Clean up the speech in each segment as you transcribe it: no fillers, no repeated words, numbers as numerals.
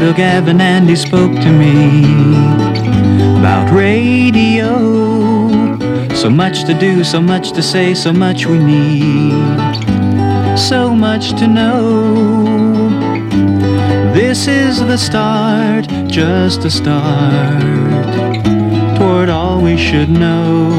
Bill Gavin and he spoke to me about radio. So much to do, so much to say, so much we need, so much to know. This is the start, just a start, toward all we should know.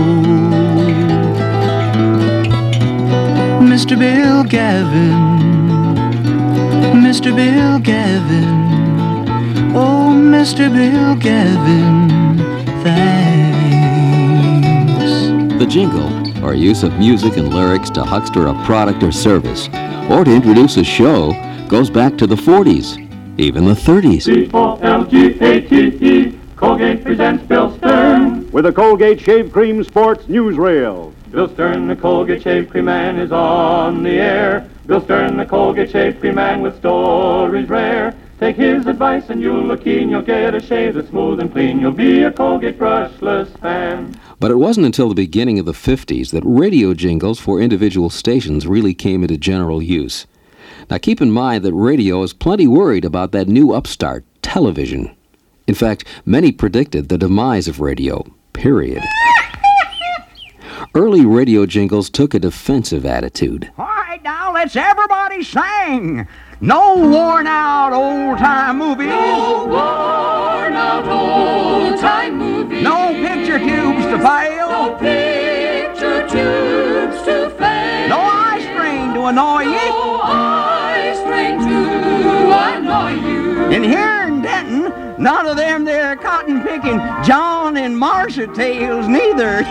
Mr. Bill Gavin, Mr. Bill Gavin, oh, Mr. Bill Gavin, thanks. The jingle, or use of music and lyrics to huckster a product or service, or to introduce a show, goes back to the 40s, even the 30s. C-O-L-G-A-T-E, Colgate presents Bill Stern with the Colgate Shave Cream Sports Newsreel. Bill Stern, the Colgate Shave Cream Man, is on the air. Bill Stern, the Colgate Shave Cream Man, with stories rare. Take his advice and you'll look keen. You'll get a shave that's smooth and clean. You'll be a Colgate brushless fan. But it wasn't until the beginning of the 50s that radio jingles for individual stations really came into general use. Now keep in mind that radio is plenty worried about that new upstart, television. In fact, many predicted the demise of radio, period. Early radio jingles took a defensive attitude. All right, now let's everybody sing. No worn-out old-time movie. No worn-out old-time movie. No picture tubes to fail. No picture tubes to fail. No eye strain to annoy you. No eye strain to annoy you. And here in Denton, none of them there cotton-picking John and Marcia tales neither.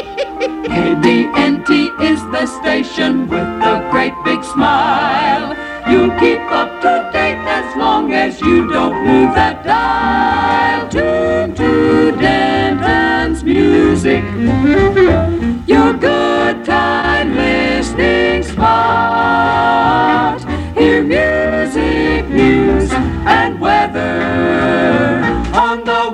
KDNT is the station with a great big smile. You'll keep up to date as long as you don't move that dial. Tune to Denton's music, your good time listening spot. Hear music, news, and weather on the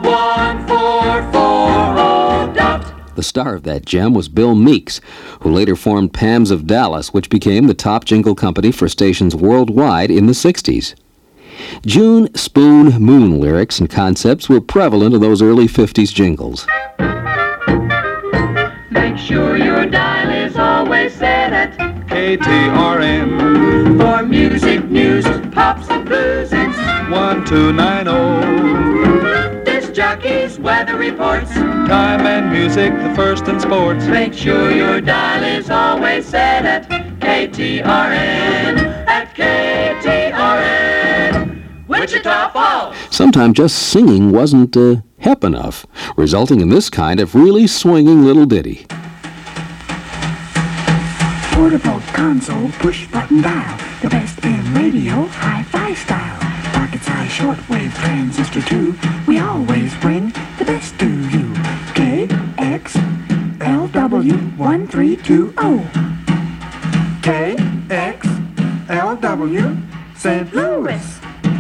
1440 dot. The star of that gem was Bill Meeks, who later formed Pams of Dallas, which became the top jingle company for stations worldwide in the 60s. June, spoon, moon lyrics and concepts were prevalent in those early 50s jingles. Make sure your dial is always set at KTRN for music, news, pops, and blues. It's 1290. Disc jockeys, weather reports, Time and music, the first in sports. make sure your dial is always set at KTRN, at KTRN, Wichita Falls. Sometimes just singing wasn't hep enough, resulting in this kind of really swinging little ditty. Portable console, push button dial, the best in radio, hi-fi style. Pocket size shortwave transistor 2, we always bring the best to you. KXLW1320. KXLW St. Louis.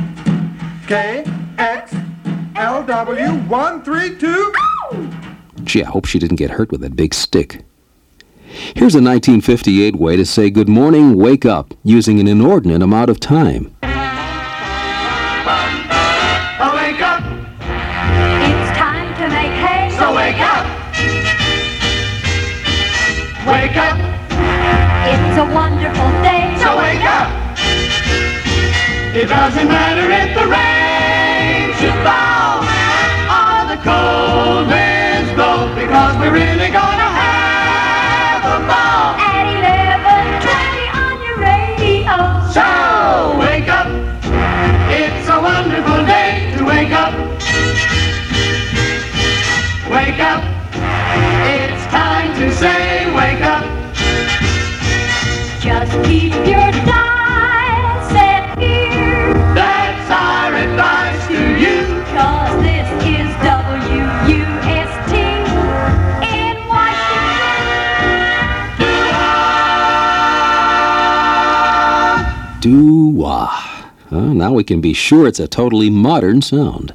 KXLW132. Gee, I hope she didn't get hurt with that big stick. Here's a 1958 way to say good morning, wake up, using an inordinate amount of time. Oh, wake up, It's time to make hay. so wake up. Wake up, It's a wonderful day. so wake up. It doesn't matter if the rain should fall or the cold winds blow, because we're really gonna have a ball. At 11:20 on your radio. So wake up, it's a wonderful day to wake up. Wake up, it's time to say wake up. Just keep your dial set here. That's our advice to you. 'Cause this is WUST in Washington. Doo-wah. Now we can be sure it's a totally modern sound.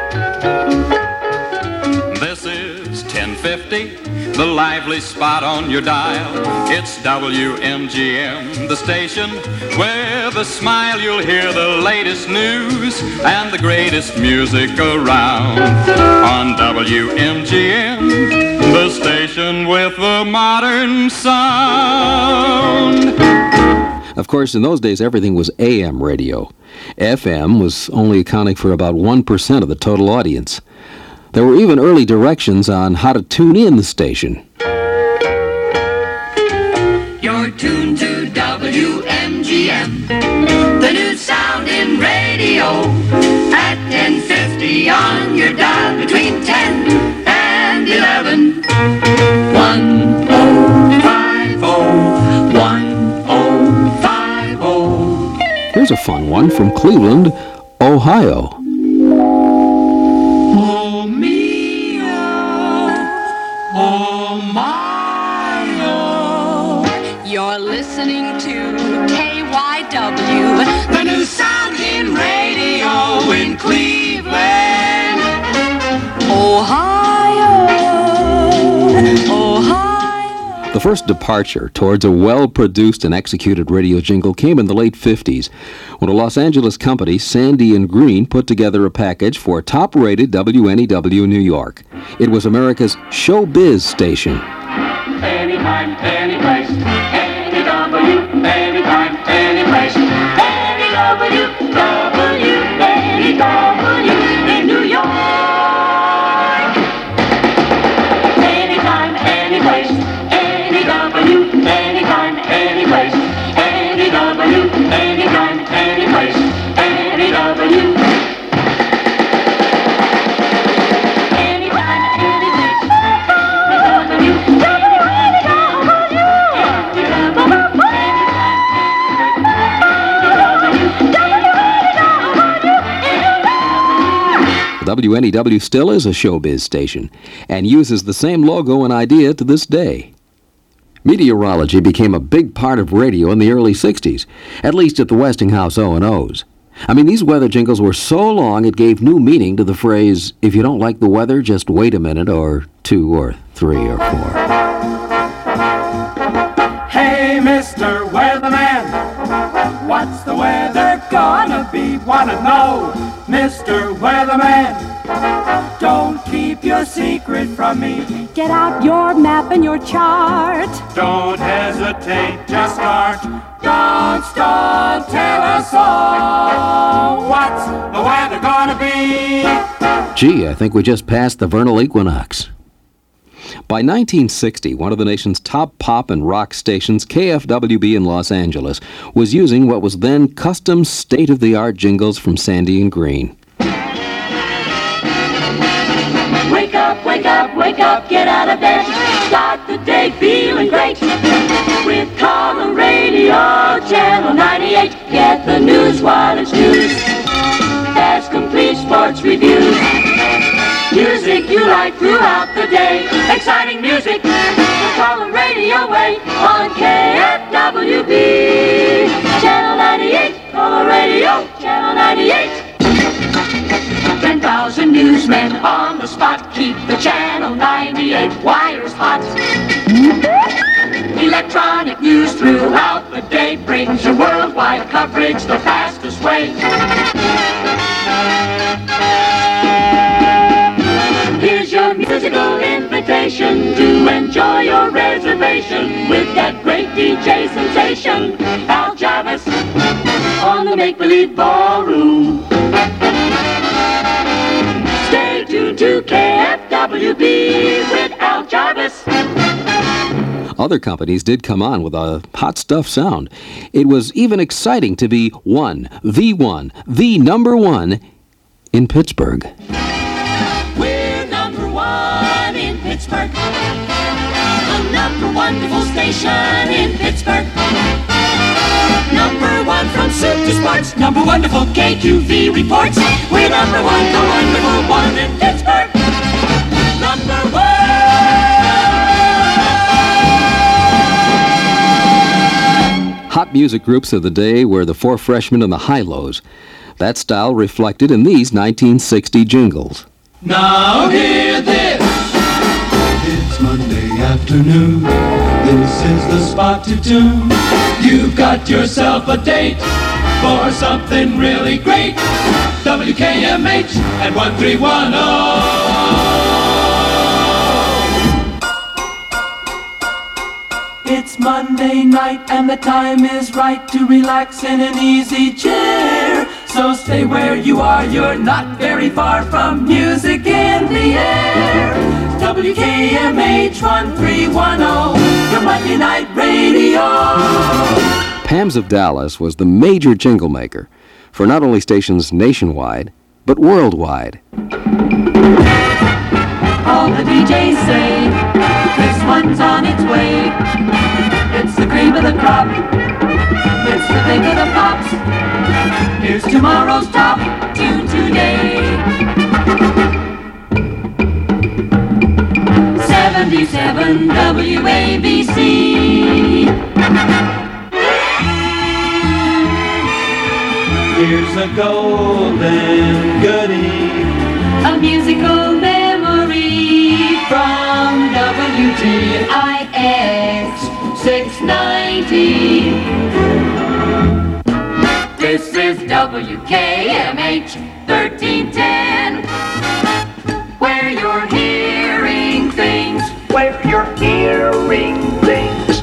This is 1050, the lively spot on your dial. It's WMGM, the station where With a smile you'll hear the latest news and the greatest music around. On WMGM, the station with the modern sound. Of course, in those days, everything was AM radio. FM was only accounting for about 1% of the total audience. There were even early directions on how to tune in the station. You're tuned to WMGM, the new sound in radio. At 10:50 on your dial between 10 and 11. 1050, 1050. Here's a fun one from Cleveland, Ohio. Oh, me, oh, my, oh. You're listening to KYW, the new sound in radio in Cleveland, Ohio, Ohio. The first departure towards a well-produced and executed radio jingle came in the late 50s, when a Los Angeles company, Sandy and Green, put together a package for top-rated WNEW New York. It was America's showbiz station. Anytime, any place, any W, anytime, any place, any W, any W in New York. Anytime, any place, any W, anytime, any place, any W, anytime, any place, any W. WNEW still is a showbiz station and uses the same logo and idea to this day. Meteorology became a big part of radio in the early 60s, at least at the Westinghouse O&Os. I mean, these weather jingles were so long it gave new meaning to the phrase, if you don't like the weather, just wait a minute, or 2 or 3 or 4. Hey, Mr. Weatherman, what's the weather gonna be? Wanna know, Mr. Weatherman? Don't keep your secret from me. Get out your map and your chart. Don't hesitate, just start. Don't stall, tell us all. What's the weather gonna be? Gee, I think we just passed the vernal equinox. By 1960, one of the nation's top pop and rock stations, KFWB in Los Angeles, was using what was then custom state-of-the-art jingles from Sandy and Green. Wake up, wake up, wake up, get out of bed. Start the day feeling great. With Color Radio, Channel 98. Get the news while it's news. There's complete sports reviews. Music you like throughout the day. Exciting music, the Color Radio way. On KFWB, Channel 98. Color Radio, Channel 98. 10,000 newsmen on the spot. Keep the Channel 98 wires hot. Electronic news throughout the day brings you worldwide coverage the fastest way. Here's your musical invitation to enjoy your reservation with that great DJ sensation, Al Jarvis, on the Make-Believe Ballroom. Stay tuned to KFWB with Al Jarvis. Other companies did come on with a hot stuff sound. It was even exciting to be the number one in Pittsburgh. We're number one in Pittsburgh. The number wonderful station in Pittsburgh. Number one from soup to sports. Number wonderful KQV reports. We're number one, the wonderful one in Pittsburgh. Number one. Hot music groups of the day were the Four Freshmen and the Hi-Lo's. That style reflected in these 1960 jingles. Now hear this. It's Monday afternoon. This is the spot to tune. You've got yourself a date for something really great. WKMH at 1310. It's Monday night and the time is right to relax in an easy chair. So stay where you are, you're not very far from music in the air. WKMH 1310, your Monday night radio. Pam's of Dallas was the major jingle maker for not only stations nationwide, but worldwide. All the DJs say this one's on its way. It's the cream of the crop. It's the pick of the pops. Here's tomorrow's top tune today. 77 WABC. Here's a golden goodie, A musical memory from WTIX 690. This is WKMH 1310, where you're hearing things. Where you're hearing things.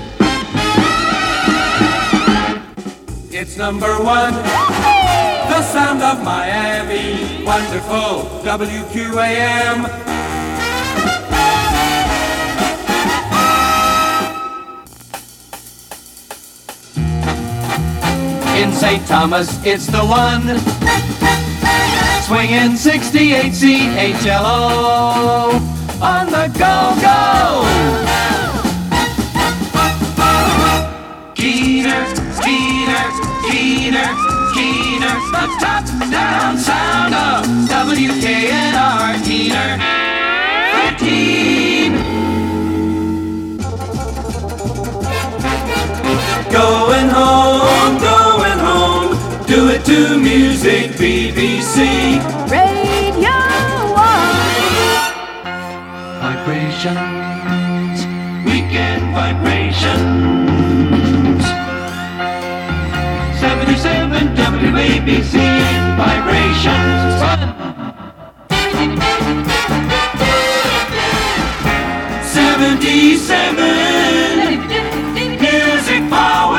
it's number one. The sound of Miami, wonderful WQAM. In St. Thomas, it's the one. Swinging 68 CHLO on the go-go. Keener, Keener, Keener, Keener, the top-down sound of WKNR. Keener 13. Going home, going home, do it to music, BBC. Radio 1. Vibrations, weekend vibrations. 77 WABC vibrations. 77 music power.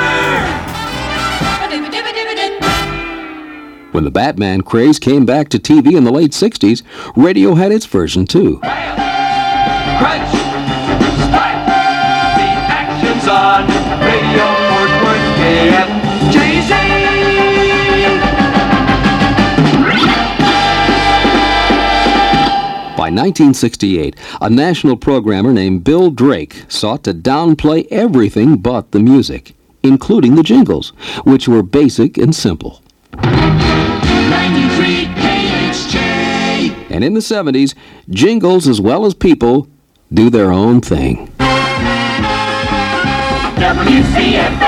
When the Batman craze came back to TV in the late 60s, radio had its version too. Crunch, spike, the action's on. Radio Fort Worth KFJZ. By 1968, a national programmer named Bill Drake sought to downplay everything but the music, including the jingles, which were basic and simple. 93 KHJ. And in the 70s, jingles as well as people do their own thing. WCFM.